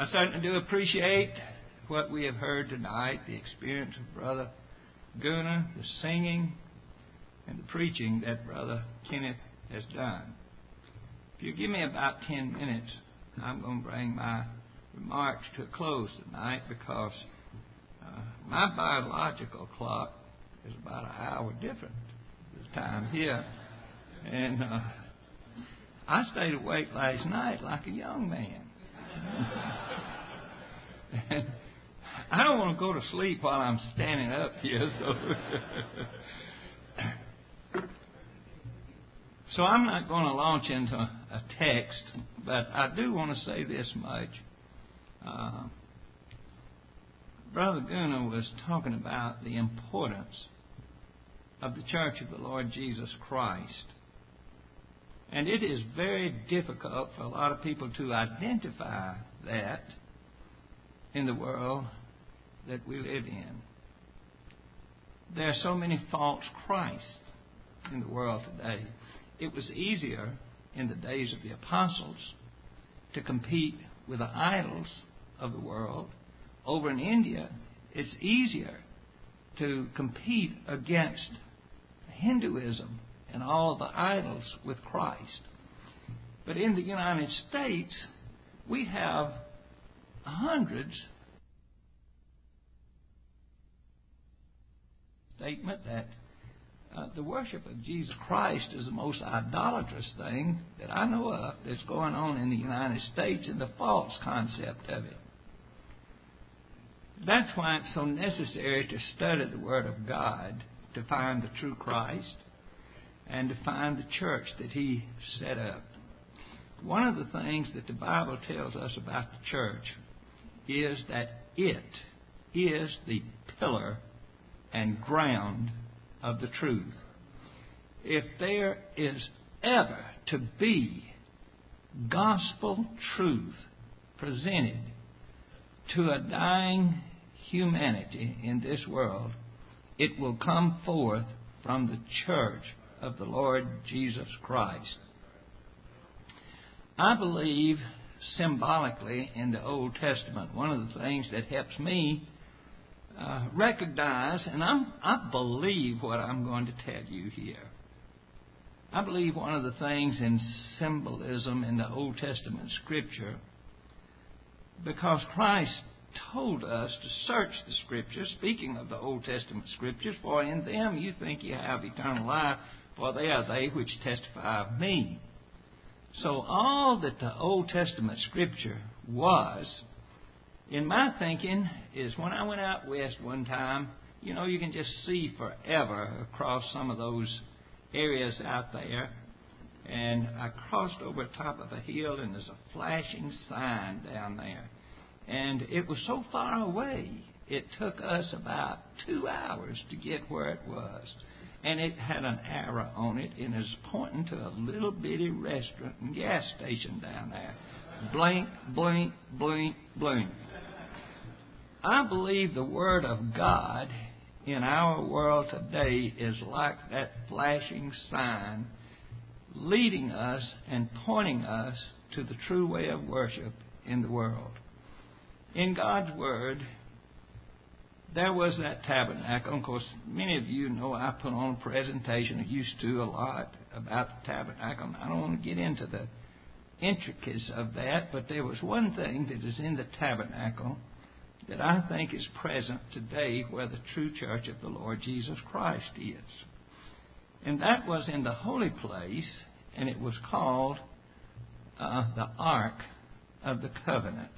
I certainly do appreciate what we have heard tonight, the experience of Brother Gunner, the singing, and the preaching that Brother Kenneth has done. If you give me about 10 minutes, I'm going to bring my remarks to a close tonight because my biological clock is about an hour different this time here. And I stayed awake last night like a young man. And I don't want to go to sleep while I'm standing up here, so I'm not going to launch into a text, but I do want to say this much. Brother Gunner was talking about the importance of the Church of the Lord Jesus Christ. And it is very difficult for a lot of people to identify that in the world that we live in. There are so many false Christs in the world today. It was easier in the days of the apostles to compete with the idols of the world. Over in India, it's easier to compete against Hinduism and all the idols with Christ. But in the United States, we have hundreds statement that the worship of Jesus Christ is the most idolatrous thing that I know of that's going on in the United States, and the false concept of it. That's why it's so necessary to study the Word of God to find the true Christ and to find the church that He set up. One of the things that the Bible tells us about the church is that it is the pillar and ground of the truth. If there is ever to be gospel truth presented to a dying humanity in this world, it will come forth from the church of the Lord Jesus Christ. I believe symbolically in the Old Testament, one of the things that helps me recognize, and I believe what I'm going to tell you here. I believe one of the things in symbolism in the Old Testament Scripture, because Christ told us to search the Scriptures, speaking of the Old Testament Scriptures, for in them you think you have eternal life, for they are they which testify of me. So all that the Old Testament Scripture was, in my thinking, is when I went out west one time, you know, you can just see forever across some of those areas out there. And I crossed over the top of a hill, and there's a flashing sign down there. And it was so far away, it took us about 2 hours to get where it was. And it had an arrow on it, and it was pointing to a little bitty restaurant and gas station down there. Blink, blink, blink, blink. I believe the Word of God in our world today is like that flashing sign, leading us and pointing us to the true way of worship in the world. In God's Word, there was that tabernacle. Of course, many of you know I put on a presentation, I used to a lot, about the tabernacle. I don't want to get into the intricacies of that, but there was one thing that is in the tabernacle that I think is present today where the true church of the Lord Jesus Christ is. And that was in the holy place, and it was called the Ark of the Covenant.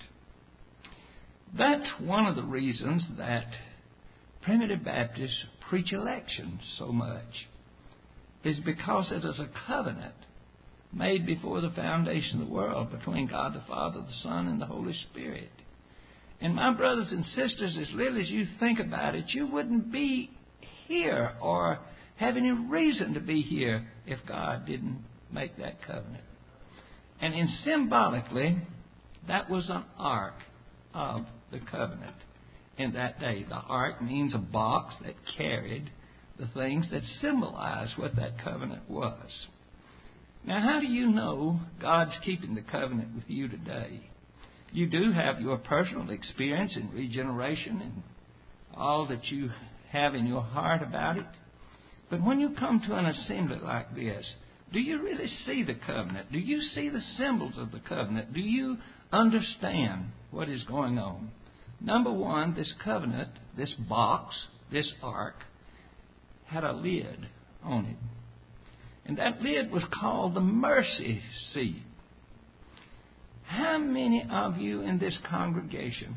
That's one of the reasons that primitive Baptists preach election so much, is because it is a covenant made before the foundation of the world between God the Father, the Son, and the Holy Spirit. And my brothers and sisters, as little as you think about it, you wouldn't be here or have any reason to be here if God didn't make that covenant. And in symbolically, that was an ark of the covenant in that day. The ark means a box that carried the things that symbolize what that covenant was. Now, how do you know God's keeping the covenant with you today? You do have your personal experience in regeneration and all that you have in your heart about it. But when you come to an assembly like this, do you really see the covenant? Do you see the symbols of the covenant? Do you understand what is going on? Number one, this covenant, this box, this ark, had a lid on it. And that lid was called the mercy seat. How many of you in this congregation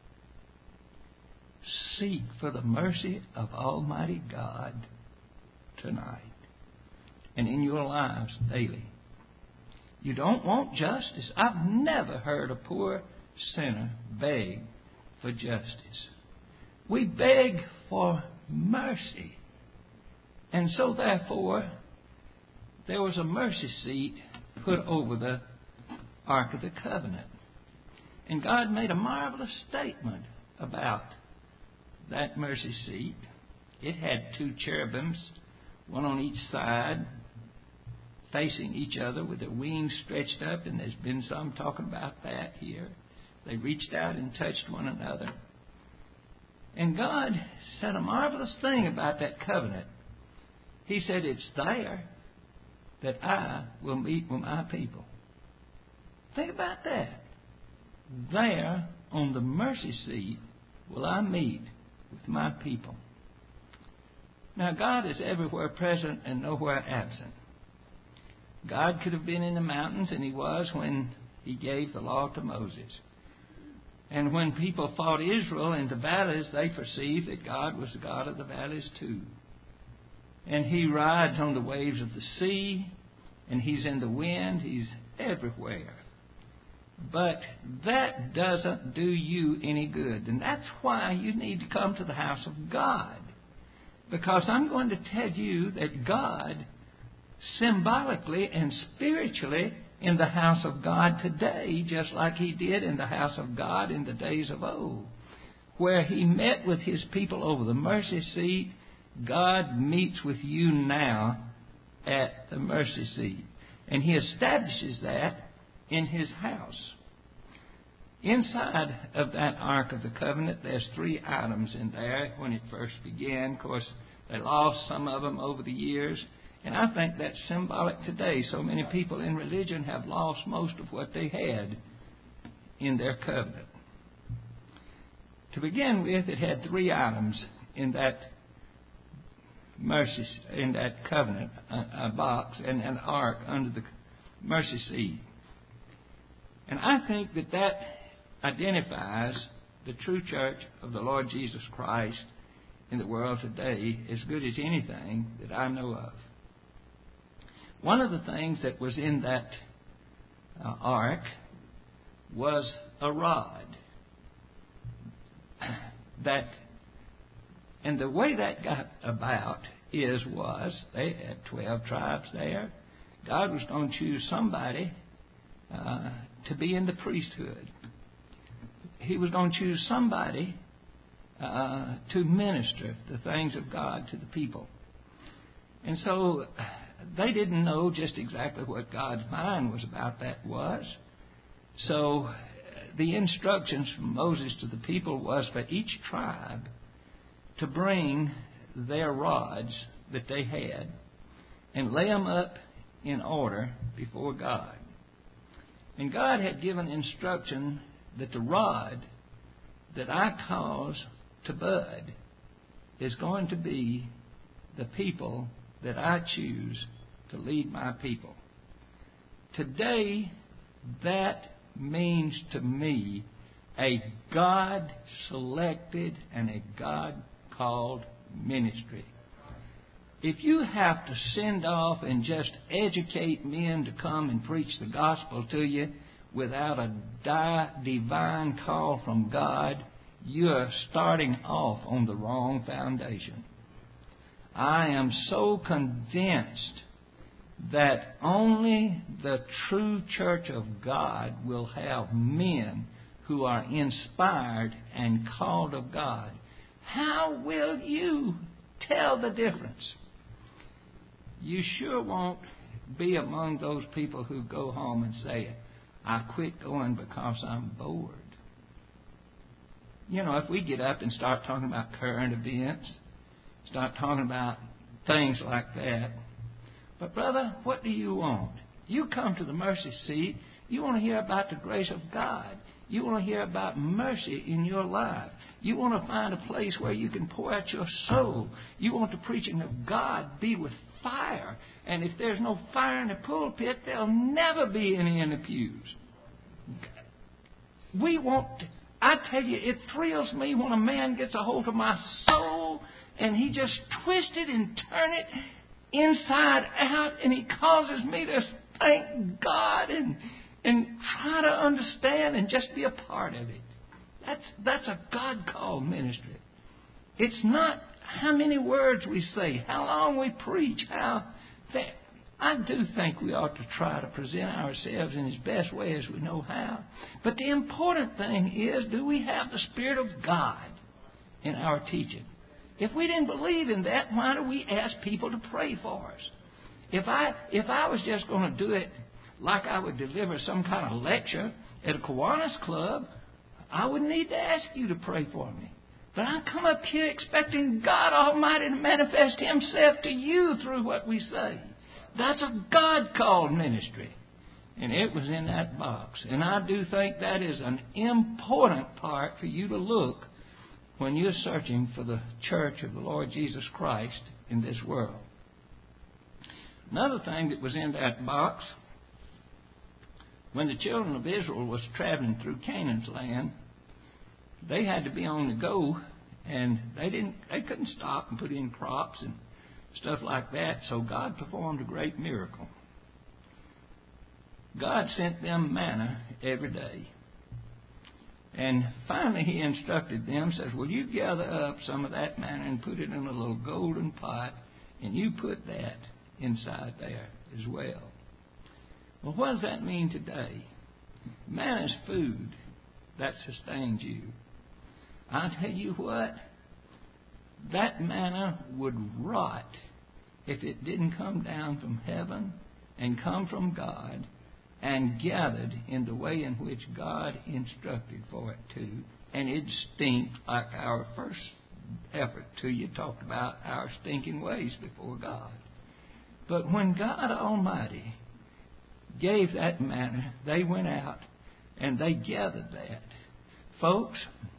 seek for the mercy of Almighty God tonight and in your lives daily? You don't want justice. I've never heard a poor sinner beg for justice. We beg for mercy. And so therefore, there was a mercy seat put over the Ark of the Covenant. And God made a marvelous statement about that mercy seat. It had 2 cherubims, one on each side, facing each other with their wings stretched up, and there's been some talking about that here. They reached out and touched one another. And God said a marvelous thing about that covenant. He said, it's there that I will meet with my people. Think about that. There, on the mercy seat, will I meet with my people. Now, God is everywhere present and nowhere absent. God could have been in the mountains, and He was when He gave the law to Moses. And when people fought Israel in the valleys, they perceived that God was the God of the valleys too. And He rides on the waves of the sea, and He's in the wind. He's everywhere. But that doesn't do you any good. And that's why you need to come to the house of God. Because I'm going to tell you that God, symbolically and spiritually, in the house of God today, just like He did in the house of God in the days of old, where He met with His people over the mercy seat, God meets with you now at the mercy seat. And He establishes that in His house. Inside of that Ark of the Covenant, there's 3 items in there when it first began. Of course, they lost some of them over the years. And I think that's symbolic today. So many people in religion have lost most of what they had in their covenant. To begin with, it had 3 items in that mercy, in that covenant, a box and an ark under the mercy seat. And I think that that identifies the true church of the Lord Jesus Christ in the world today as good as anything that I know of. One of the things that was in that ark was a rod. And the way that got about was they had 12 tribes there. God was going to choose somebody to be in the priesthood. He was going to choose somebody to minister the things of God to the people. And so they didn't know just exactly what God's mind was about that was. So the instructions from Moses to the people was for each tribe to bring their rods that they had and lay them up in order before God. And God had given instruction that the rod that I cause to bud is going to be the people that I choose to lead my people. Today, that means to me a God-selected and a God-called ministry. If you have to send off and just educate men to come and preach the gospel to you without a divine call from God, you're starting off on the wrong foundation. I am so convinced that only the true church of God will have men who are inspired and called of God. How will you tell the difference? You sure won't be among those people who go home and say, I quit going because I'm bored. You know, if we get up and start talking about current events, start talking about things like that. But, brother, what do you want? You come to the mercy seat. You want to hear about the grace of God. You want to hear about mercy in your life. You want to find a place where you can pour out your soul. You want the preaching of God be with fire. And if there's no fire in the pulpit, there'll never be any in the pews. We want, I tell you, it thrills me when a man gets a hold of my soul and he just twists it and turns it inside out, and he causes me to thank God and try to understand and just be a part of it. That's a God-called ministry. It's not how many words we say, how long we preach, I do think we ought to try to present ourselves in as best way as we know how. But the important thing is, do we have the Spirit of God in our teaching? If we didn't believe in that, why do we ask people to pray for us? If I was just going to do it like I would deliver some kind of lecture at a Kiwanis Club, I wouldn't need to ask you to pray for me. But I come up here expecting God Almighty to manifest Himself to you through what we say. That's a God-called ministry. And it was in that box. And I do think that is an important part for you to look when you're searching for the church of the Lord Jesus Christ in this world. Another thing that was in that box, when the children of Israel was traveling through Canaan's land, they had to be on the go, and they couldn't stop and put in crops and stuff like that, so God performed a great miracle. God sent them manna every day. And finally He instructed them, says, well, you gather up some of that manna and put it in a little golden pot, and you put that inside there as well. Well, what does that mean today? Manna is food that sustains you. I'll tell you what, that manna would rot if it didn't come down from heaven and come from God and gathered in the way in which God instructed for it to. And it stinked like our first effort to you talked about our stinking ways before God. But when God Almighty gave that manna, they went out and they gathered that. Folks,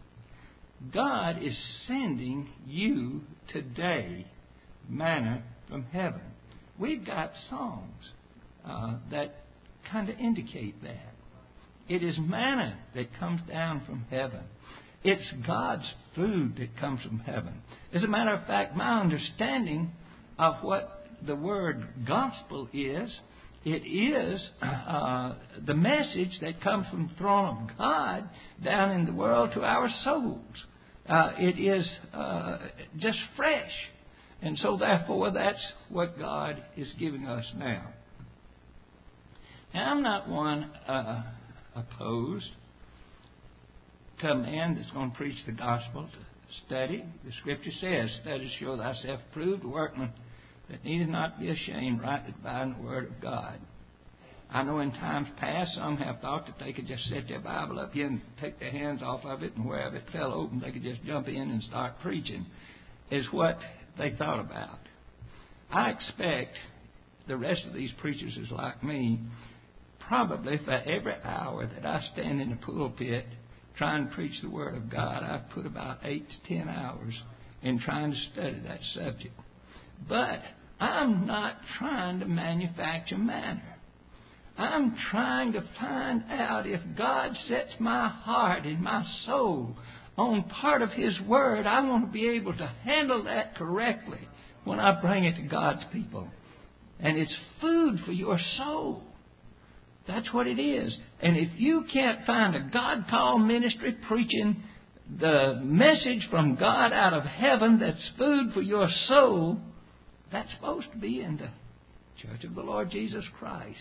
God is sending you today manna from heaven. We've got songs that kind of indicate that. It is manna that comes down from heaven. It's God's food that comes from heaven. As a matter of fact, my understanding of what the word gospel is, it is the message that comes from the throne of God down in the world to our souls. It is just fresh. And so therefore that's what God is giving us now. Now I'm not one opposed to a man that's going to preach the gospel, to study. The Scripture says, study to show thyself approved, a workman that needeth not be ashamed, rightly dividing the word of God. I know in times past some have thought that they could just set their Bible up here and take their hands off of it, and wherever it fell open they could just jump in and start preaching, is what they thought about. I expect the rest of these preachers is like me. Probably for every hour that I stand in the pulpit trying to preach the Word of God, I've put about 8 to 10 hours in trying to study that subject. But I'm not trying to manufacture manna. I'm trying to find out if God sets my heart and my soul on part of His Word. I want to be able to handle that correctly when I bring it to God's people. And it's food for your soul. That's what it is. And if you can't find a God-called ministry preaching the message from God out of heaven that's food for your soul, that's supposed to be in the Church of the Lord Jesus Christ.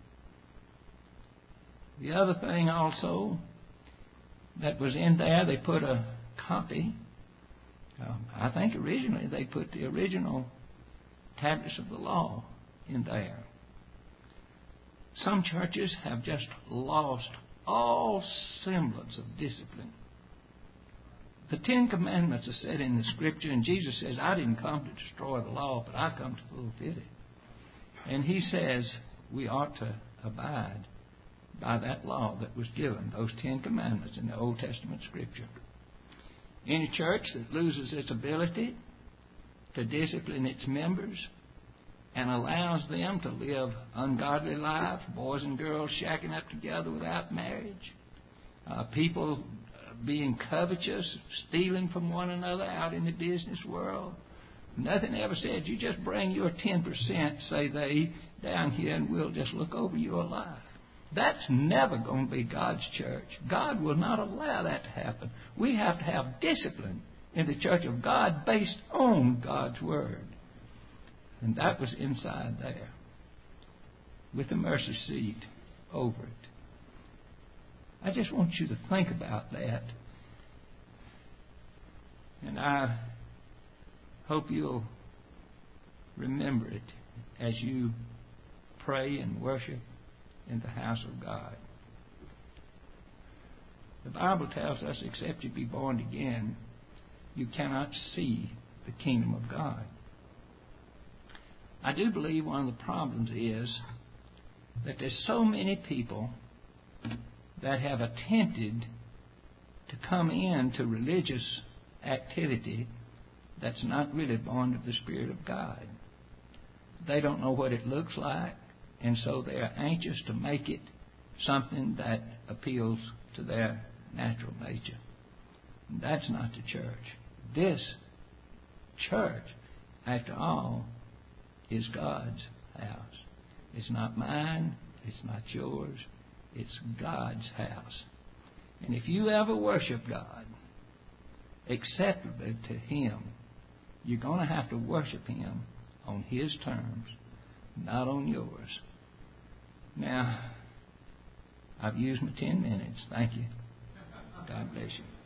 The other thing also that was in there, they put a copy. I think originally they put the original tablets of the law in there. Some churches have just lost all semblance of discipline. The Ten Commandments are said in the Scripture, and Jesus says, I didn't come to destroy the law, but I come to fulfill it. And He says we ought to abide by that law that was given, those Ten Commandments in the Old Testament Scripture. Any church that loses its ability to discipline its members and allows them to live ungodly lives, boys and girls shacking up together without marriage, people being covetous, stealing from one another out in the business world. Nothing ever said, you just bring your 10%, say they, down here and we'll just look over your life. That's never going to be God's church. God will not allow that to happen. We have to have discipline in the church of God based on God's Word. And that was inside there, with the mercy seat over it. I just want you to think about that. And I hope you'll remember it as you pray and worship in the house of God. The Bible tells us, except you be born again, you cannot see the kingdom of God. I do believe one of the problems is that there's so many people that have attempted to come into religious activity that's not really born of the Spirit of God. They don't know what it looks like, and so they're anxious to make it something that appeals to their natural nature. And that's not the church. This church, after all, is God's house. It's not mine. It's not yours. It's God's house. And if you ever worship God acceptably to Him, you're going to have to worship Him on His terms, not on yours. Now, I've used my 10 minutes. Thank you. God bless you.